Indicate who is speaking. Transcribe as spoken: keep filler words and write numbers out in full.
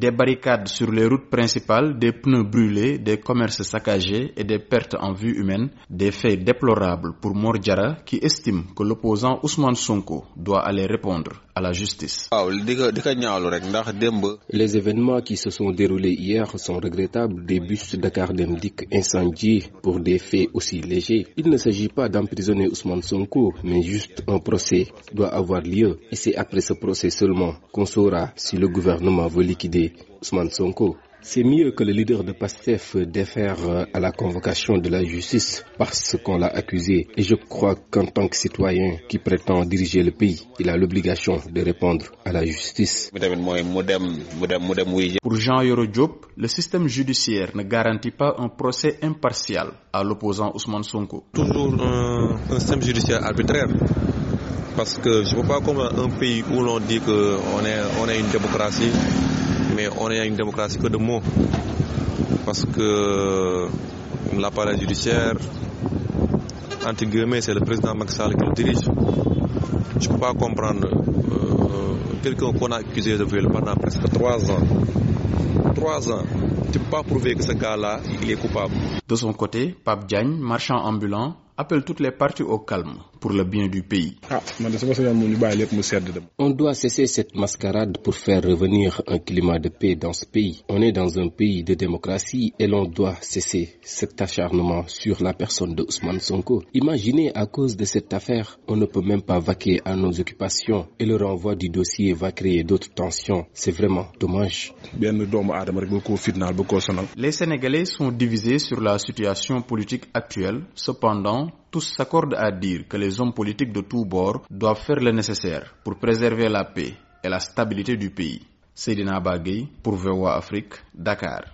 Speaker 1: Des barricades sur les routes principales, des pneus brûlés, des commerces saccagés et des pertes en vie humaine, des faits déplorables pour Mor Diarra qui estime que l'opposant Ousmane Sonko doit aller répondre à la justice.
Speaker 2: Les événements qui se sont déroulés hier sont regrettables. Des bus Dakar Dem Dikk incendiés pour des faits aussi légers. Il ne s'agit pas d'emprisonner Ousmane Sonko, mais juste un procès doit avoir lieu. Et c'est après ce procès seulement qu'on saura si le gouvernement veut liquider Ousmane Sonko. C'est mieux que le leader de PASTEF défère à la convocation de la justice parce qu'on l'a accusé. Et je crois qu'en tant que citoyen qui prétend diriger le pays, il a l'obligation de répondre à la justice.
Speaker 1: Pour Jean Yoro Diop, le système judiciaire ne garantit pas un procès impartial à l'opposant Ousmane Sonko.
Speaker 3: Toujours un, un système judiciaire arbitraire. Parce que je ne vois pas comment un pays où l'on dit qu'on est, on est une démocratie, mais on est une démocratie que de mots. Parce que l'appareil judiciaire, entre guillemets, c'est le président Macky Sall qui le dirige. Je ne peux pas comprendre euh, quelqu'un qu'on a accusé de viol pendant presque trois ans. Trois ans. Tu ne peux pas prouver que ce gars-là, il est coupable.
Speaker 1: De son côté, Pape Diagne, marchand ambulant, appelle toutes les parties au calme pour le bien du pays.
Speaker 2: On doit cesser cette mascarade pour faire revenir un climat de paix dans ce pays. On est dans un pays de démocratie et l'on doit cesser cet acharnement sur la personne de Ousmane Sonko. Imaginez, à cause de cette affaire, on ne peut même pas vaquer à nos occupations et le renvoi du dossier va créer d'autres tensions. C'est vraiment dommage.
Speaker 1: Les Sénégalais sont divisés sur la situation politique actuelle. Cependant, tous s'accordent à dire que les hommes politiques de tous bords doivent faire le nécessaire pour préserver la paix et la stabilité du pays. Seydina Bagay pour V O A Afrique, Dakar.